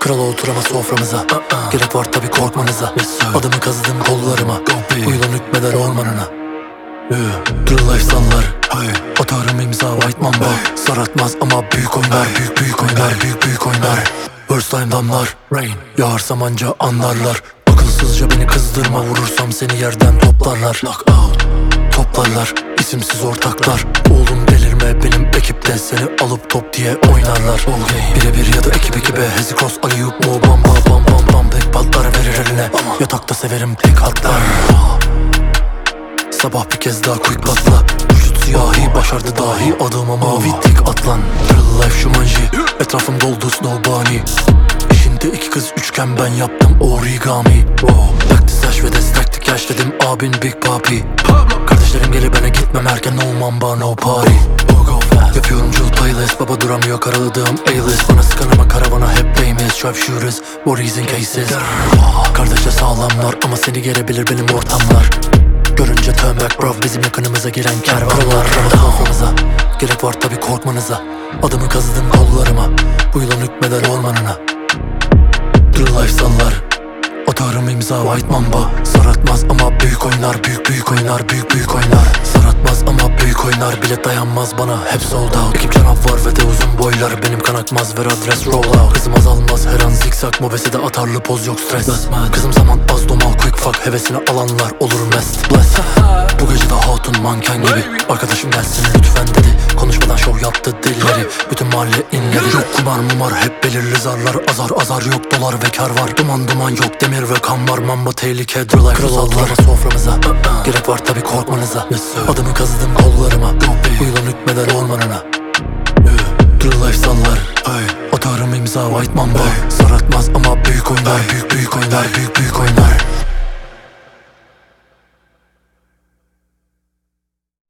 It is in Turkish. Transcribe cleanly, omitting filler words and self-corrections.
Kral oturama soframıza. Gerek var tabi korkmanıza. Adımı kazıdım kollarıma. Uyulan hükmeder ormanına. True life sallar. Atarım imza white mamba. Saratmaz ama büyük oynar. Büyük oynar. Büyük oynar. First time damlar. Rain. Yağarsam anca anlarlar. Akılsızca beni kızdırma. Vurursam seni yerden toplarlar. Toplarlar isimsiz ortaklar. Oğlum delirme, benim ekipte seni alıp top diye oynarlar. Birebir ya da ekibe Hezikos, Aliyup mu bam bam. Tek patlar verir eline. Yatakta severim tek hatlar. Sabah bir kez daha quick patla. Vücut siyahi başardı dahi. Adıma mavi tik atlan. Real life Jumanji. Etrafım doldu snow bunny. İşinde iki kız üçgen, ben yaptım origami. Taktiz ve destektik yaş dedim abin Big Papi. Kardeşlerim gelir bana gitmem erken, no mamba no party. Yapıyorum jewel playlist, baba duramıyor karaladığım A-list. Bana sıkan ama karavana hep famous. Sharpshooters, bodies in cases. Kardeşler sağlamlar ama seni gerebilir benim ortamlar. Görünce turn back bro, bizim yakınımıza giren kervanlar. Soframıza gerek var tabi korkmanıza. Adımı kazıdım kollarıma. Bu yılan hükmeder ormanına. True life sallar. Atarım imza white mamba. Saratmaz ama büyük oynar. Büyük oynar. Büyük oynar. Saratmaz ama büyük oynar. Bilet dayanmaz bana, hep sold out. Ekip canavar ve de uzun boylar. Benim kan akmaz, ver adres roll out. Kızım azalmaz her an zikzak. Mobesede atarlı poz yok stres. Kızım zaman az domal quick fuck. Hevesine alanlar olur mest. Bless. Bu gece de hatun manken gibi. Arkadaşım gelsin lütfen dedi. Konuşmadan şov yaptı delileri. Bütün mahalle inledi. Yok kumar mumar, hep belirli zarlar. Azar yok, dolar ve kar var. Duman yok, demir ve kan var. Mamba tehlike, True life krallara soframıza. Gerek var tabi korkmanıza. Adımı kazıdım kollarıma. Uyulan hükmeder ormanına. True life sallar. Atarım imza white mamba. Saratmaz ama büyük oynar. Büyük oynar. Büyük oynar.